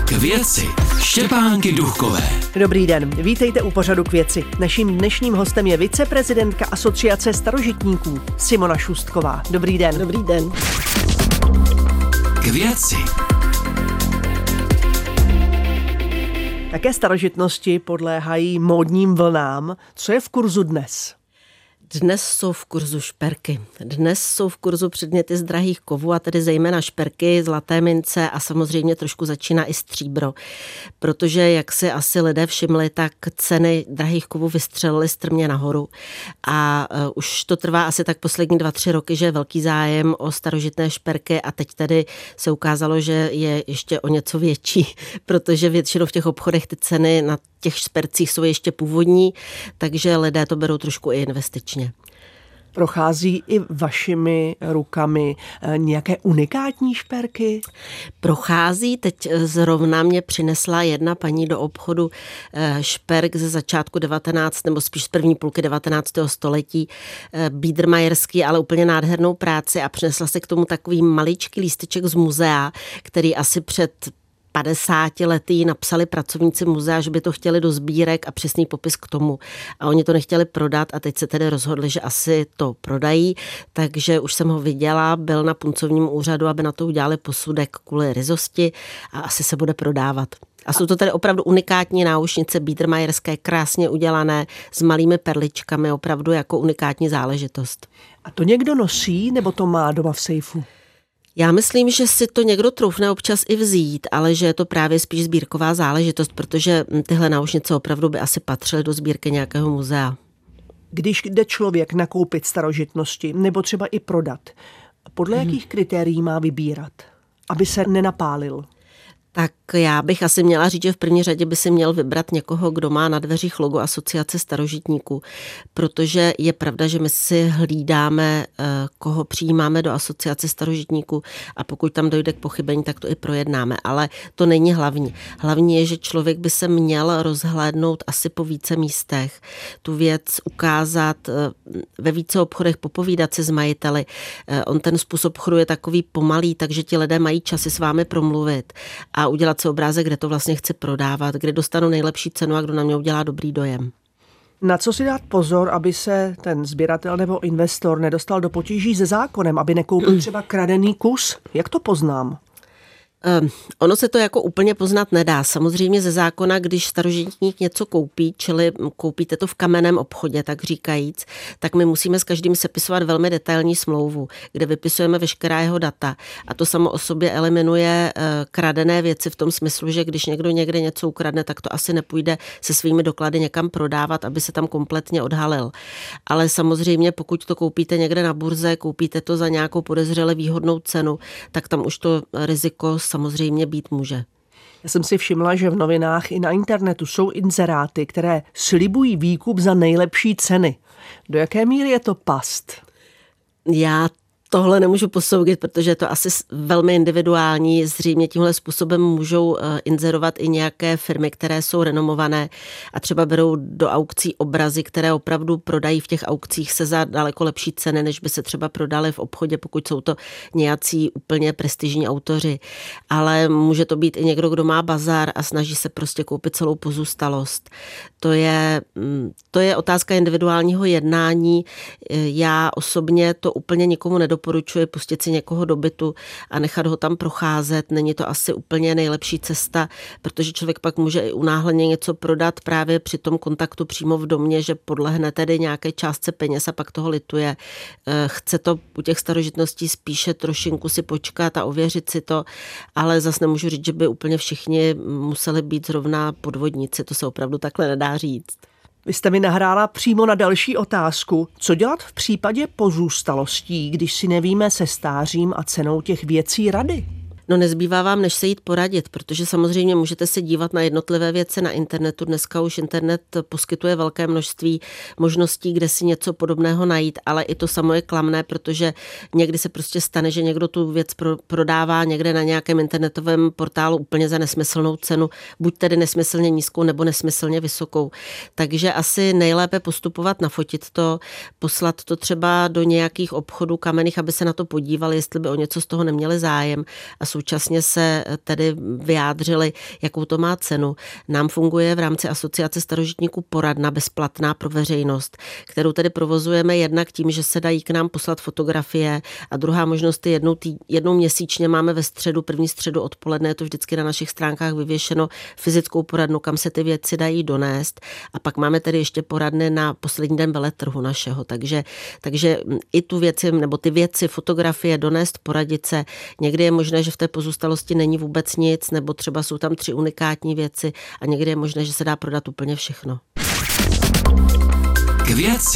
K věci Štěpánky Duchkové. Dobrý den, vítejte u pořadu K věci. Naším dnešním hostem je viceprezidentka Asociace starožitníků Simona Šustková. Dobrý den. Dobrý den. K věci. Jaké starožitnosti podléhají módním vlnám? Co je v kurzu dnes? Dnes jsou v kurzu šperky. Dnes jsou v kurzu předměty z drahých kovů, a tedy zejména šperky, zlaté mince a samozřejmě trošku začíná i stříbro. Protože, jak si asi lidé všimli, tak ceny drahých kovů vystřelily strmě nahoru. A už to trvá asi tak poslední 2-3 roky, že je velký zájem o starožitné šperky a teď tedy se ukázalo, že je ještě o něco větší, protože většinou v těch obchodech ty ceny na těch špercích jsou ještě původní, takže lidé to berou trošku i investičně. Prochází i vašimi rukami nějaké unikátní šperky? Prochází. Teď zrovna mě přinesla jedna paní do obchodu šperk ze začátku 19. nebo spíš z první půlky 19. století. Biedermeierský, ale úplně nádhernou práci, a přinesla se k tomu takový maličký lísteček z muzea, který asi před 50 lety napsali pracovníci muzea, že by to chtěli do sbírek a přesný popis k tomu. A oni to nechtěli prodat a teď se tedy rozhodli, že asi to prodají, takže už jsem ho viděla, byl na puncovním úřadu, aby na to udělali posudek kvůli ryzosti a asi se bude prodávat. A jsou to tedy opravdu unikátní náušnice biedermeierské, krásně udělané, s malými perličkami, opravdu jako unikátní záležitost. A to někdo nosí, nebo to má doma v sejfu? Já myslím, že si to někdo troufne občas i vzít, ale že je to právě spíš sbírková záležitost, protože tyhle náušnice opravdu by asi patřily do sbírky nějakého muzea. Když jde člověk nakoupit starožitnosti nebo třeba i prodat, podle jakých kritérií má vybírat, aby se nenapálil? Tak já bych asi měla říct, že v první řadě by si měl vybrat někoho, kdo má na dveřích logo Asociace starožitníků, protože je pravda, že my si hlídáme, koho přijímáme do Asociace starožitníků, a pokud tam dojde k pochybení, tak to i projednáme, ale to není hlavní. Hlavní je, že člověk by se měl rozhlédnout asi po více místech, tu věc ukázat, ve více obchodech popovídat si s majiteli. On ten způsob chodu je takový pomalý, takže ti lidé mají čas si s vámi promluvit a udělat si obrázek, kde to vlastně chci prodávat, kde dostanu nejlepší cenu a kdo na mě udělá dobrý dojem. Na co si dát pozor, aby se ten sběratel nebo investor nedostal do potíží se zákonem, aby nekoupil třeba kradený kus? Jak to poznám? Ono se to jako úplně poznat nedá. Samozřejmě ze zákona, když starožitník něco koupí, čili koupíte to v kamenném obchodě, tak říkajíc, tak my musíme s každým sepisovat velmi detailní smlouvu, kde vypisujeme veškerá jeho data. A to samo o sobě eliminuje kradené věci v tom smyslu, že když někdo někde něco ukradne, tak to asi nepůjde se svými doklady někam prodávat, aby se tam kompletně odhalil. Ale samozřejmě, pokud to koupíte někde na burze, koupíte to za nějakou podezřele výhodnou cenu, tak tam už to riziko samozřejmě být může. Já jsem si všimla, že v novinách i na internetu jsou inzeráty, které slibují výkup za nejlepší ceny. Do jaké míry je to past? Já tohle nemůžu posoudit, protože je to asi velmi individuální. Zřejmě tímhle způsobem můžou inzerovat i nějaké firmy, které jsou renomované a třeba berou do aukcí obrazy, které opravdu prodají v těch aukcích se za daleko lepší ceny, než by se třeba prodaly v obchodě, pokud jsou to nějací úplně prestižní autoři. Ale může to být i někdo, kdo má bazar a snaží se prostě koupit celou pozůstalost. To je otázka individuálního jednání. Já osobně to úplně nikomu nedoporučuji pustit si někoho do bytu a nechat ho tam procházet. Není to asi úplně nejlepší cesta, protože člověk pak může i unáhleně něco prodat právě při tom kontaktu přímo v domě, že podlehne tedy nějaké částce peněz a pak toho lituje. Chce to u těch starožitností spíše trošinku si počkat a ověřit si to, ale zas nemůžu říct, že by úplně všichni museli být zrovna podvodníci. To se opravdu takhle nedá říct. Vy jste mi nahrála přímo na další otázku. Co dělat v případě pozůstalostí, když si nevíme se stářím a cenou těch věcí rady? No nezbývá vám, než se jít poradit, protože samozřejmě můžete se dívat na jednotlivé věci na internetu. Dneska už internet poskytuje velké množství možností, kde si něco podobného najít, ale i to samo je klamné, protože někdy se prostě stane, že někdo tu věc prodává někde na nějakém internetovém portálu úplně za nesmyslnou cenu, buď tedy nesmyslně nízkou nebo nesmyslně vysokou. Takže asi nejlépe postupovat, nafotit to, poslat to třeba do nějakých obchodů kamenných, aby se na to podívali, jestli by o něco z toho neměli zájem a současně se tedy vyjádřili, jakou to má cenu. Nám funguje v rámci Asociace starožitníků poradna bezplatná pro veřejnost, kterou tedy provozujeme jednak tím, že se dají k nám poslat fotografie, a druhá možnost je jednou měsíčně máme ve středu, první středu odpoledne, je to vždycky na našich stránkách vyvěšeno, fyzickou poradnu, kam se ty věci dají donést, a pak máme tedy ještě poradny na poslední den veletrhu našeho, takže i tu věci, nebo ty věci, fotografie, donést, poradit se. Někdy je možné, že v té pozůstalosti není vůbec nic, nebo třeba jsou tam 3 unikátní věci, a někdy je možné, že se dá prodat úplně všechno. K věci.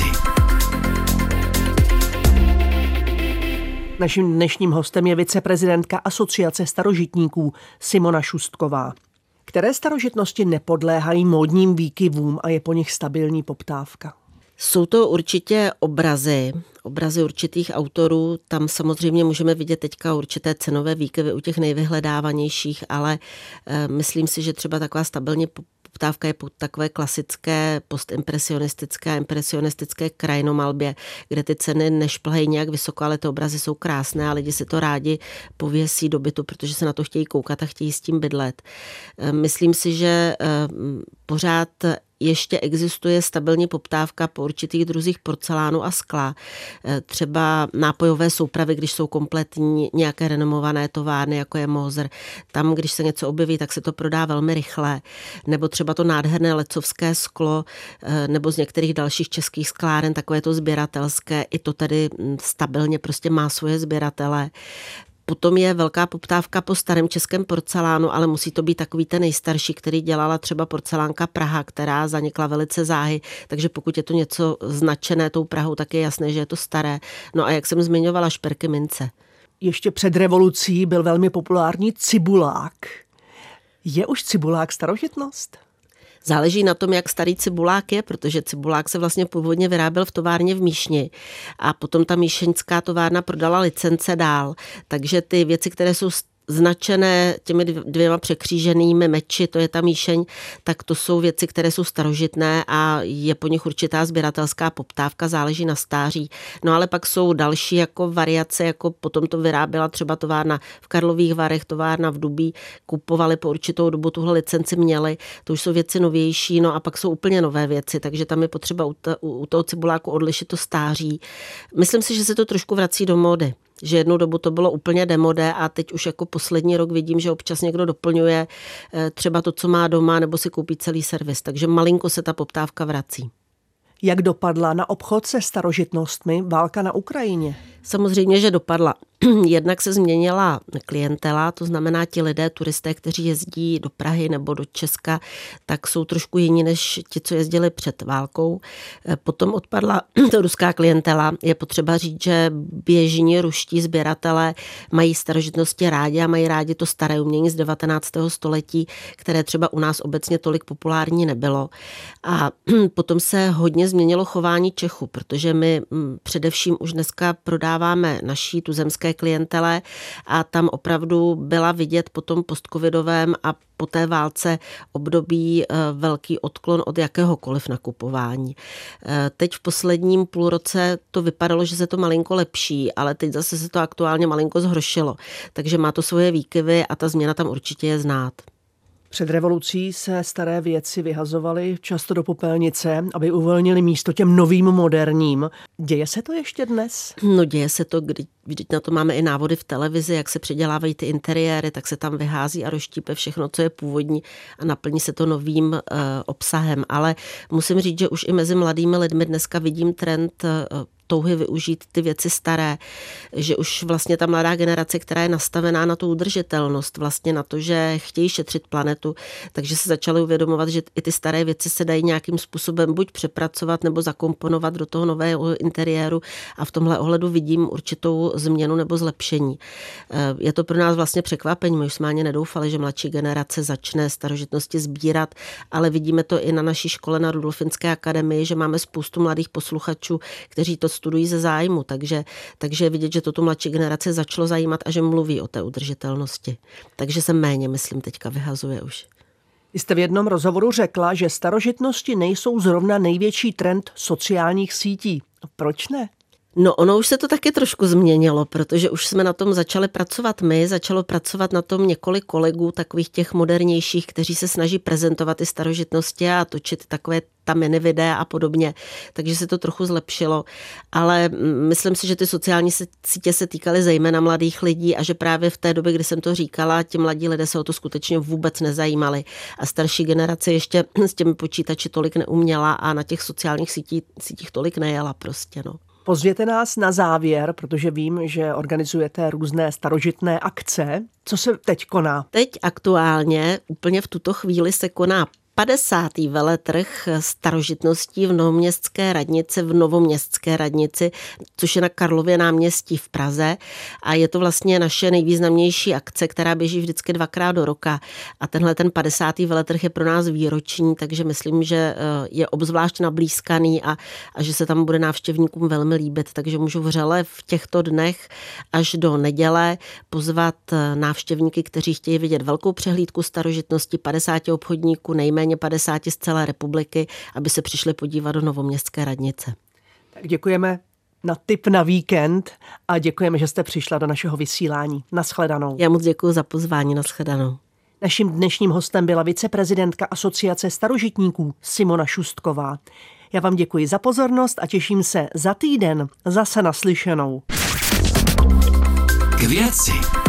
Naším dnešním hostem je viceprezidentka Asociace starožitníků Simona Šustková. Které starožitnosti nepodléhají módním výkyvům a je po nich stabilní poptávka? Jsou to určitě obrazy určitých autorů. Tam samozřejmě můžeme vidět teďka určité cenové výkyvy u těch nejvyhledávanějších, ale myslím si, že třeba taková stabilní poptávka je po takové klasické postimpresionistické a impresionistické krajinomalbě, kde ty ceny nešplhají nějak vysoko, ale ty obrazy jsou krásné a lidi si to rádi pověsí do bytu, protože se na to chtějí koukat a chtějí s tím bydlet. Myslím si, že pořád ještě existuje stabilní poptávka po určitých druzích porcelánu a skla. Třeba nápojové soupravy, když jsou kompletní, nějaké renomované továrny, jako je Moser. Tam, když se něco objeví, tak se to prodá velmi rychle. Nebo třeba to nádherné lecovské sklo, nebo z některých dalších českých skláren, takové to sběratelské, i to tady stabilně prostě má svoje sběratele. Potom je velká poptávka po starém českém porcelánu, ale musí to být takový ten nejstarší, který dělala třeba porcelánka Praha, která zanikla velice záhy, takže pokud je to něco značené tou Prahou, tak je jasné, že je to staré. No a jak jsem zmiňovala, šperky mince. Ještě před revolucí byl velmi populární cibulák. Je už cibulák starožitnost? Záleží na tom, jak starý cibulák je, protože cibulák se vlastně původně vyráběl v továrně v Míšni a potom ta míšeňská továrna prodala licence dál. Takže ty věci, které jsou značené těmi 2 překříženými meči, to je ta míšeň, tak to jsou věci, které jsou starožitné a je po nich určitá sběratelská poptávka, záleží na stáří. No ale pak jsou další jako variace, jako potom to vyráběla třeba továrna v Karlových Varech, továrna v Dubí, kupovali po určitou dobu, tuhle licenci měli, to už jsou věci novější, no a pak jsou úplně nové věci, takže tam je potřeba u toho cibuláku odlišit to stáří. Myslím si, že se to trošku vrací do módy. Že jednou dobu to bylo úplně demodé a teď už jako poslední rok vidím, že občas někdo doplňuje třeba to, co má doma, nebo si koupí celý servis. Takže malinko se ta poptávka vrací. Jak dopadla na obchod se starožitnostmi válka na Ukrajině? Samozřejmě, že dopadla. Jednak se změnila klientela, to znamená ti lidé, turisté, kteří jezdí do Prahy nebo do Česka, tak jsou trošku jiní než ti, co jezdili před válkou. Potom odpadla ruská klientela. Je potřeba říct, že běžní ruští sběratelé mají starožitnosti rádi a mají rádi to staré umění z 19. století, které třeba u nás obecně tolik populární nebylo. A potom se hodně změnilo chování Čechů, protože my především už dneska prodáváme naší tuzemské klientele a tam opravdu byla vidět po tom postcovidovém a po té válce období velký odklon od jakéhokoliv nakupování. Teď v posledním půlroce to vypadalo, že se to malinko lepší, ale teď zase se to aktuálně malinko zhoršilo. Takže má to svoje výkyvy a ta změna tam určitě je znát. Před revolucí se staré věci vyhazovaly často do popelnice, aby uvolnili místo těm novým moderním. Děje se to ještě dnes? No děje se to, vždyť na to máme i návody v televizi, jak se předělávají ty interiéry, tak se tam vyhází a rozštípe všechno, co je původní a naplní se to novým obsahem. Ale musím říct, že už i mezi mladými lidmi dneska vidím trend touhy využít ty věci staré, že už vlastně ta mladá generace, která je nastavená na tu udržitelnost, vlastně na to, že chtějí šetřit planetu, takže se začaly uvědomovat, že i ty staré věci se dají nějakým způsobem buď přepracovat nebo zakomponovat do toho nového interiéru a v tomhle ohledu vidím určitou změnu nebo zlepšení. Je to pro nás vlastně překvapení, my už jsme ani nedoufali, že mladší generace začne starožitnosti sbírat, ale vidíme to i na naší škole na Rudolfinské akademii, že máme spoustu mladých posluchačů, kteří to studují ze zájmu, takže je vidět, že to tu mladší generace začalo zajímat a že mluví o té udržitelnosti. Takže se méně, myslím, teďka vyhazuje už. Jste v jednom rozhovoru řekla, že starožitnosti nejsou zrovna největší trend sociálních sítí. Proč ne? No ono už se to taky trošku změnilo, protože už jsme na tom začali pracovat začalo pracovat na tom několik kolegů, takových těch modernějších, kteří se snaží prezentovat ty starožitnosti a točit takové ta mini videa a podobně, takže se to trochu zlepšilo, ale myslím si, že ty sociální sítě se týkaly zejména mladých lidí a že právě v té době, kdy jsem to říkala, ti mladí lidé se o to skutečně vůbec nezajímali a starší generace ještě s těmi počítači tolik neuměla a na těch sociálních sítích tolik nejela prostě, no. Pozvěte nás na závěr, protože vím, že organizujete různé starožitné akce. Co se teď koná? Teď aktuálně, úplně v tuto chvíli se koná 50. veletrh starožitností v Novoměstské radnici, což je na Karlově náměstí v Praze a je to vlastně naše nejvýznamnější akce, která běží vždycky 2krát do roka a tenhle ten 50. veletrh je pro nás výroční, takže myslím, že je obzvlášť nablízkaný a že se tam bude návštěvníkům velmi líbit, takže můžu vřele v těchto dnech až do neděle pozvat návštěvníky, kteří chtějí vidět velkou přehlídku starožitnosti 50 obchodníků, nejméně 50 z celé republiky, aby se přišli podívat do Novoměstské radnice. Tak děkujeme na tip na víkend a děkujeme, že jste přišla do našeho vysílání. Nashledanou. Já moc děkuji za pozvání. Nashledanou. Naším dnešním hostem byla viceprezidentka Asociace starožitníků Simona Šustková. Já vám děkuji za pozornost a těším se za týden zase naslyšenou. K věci.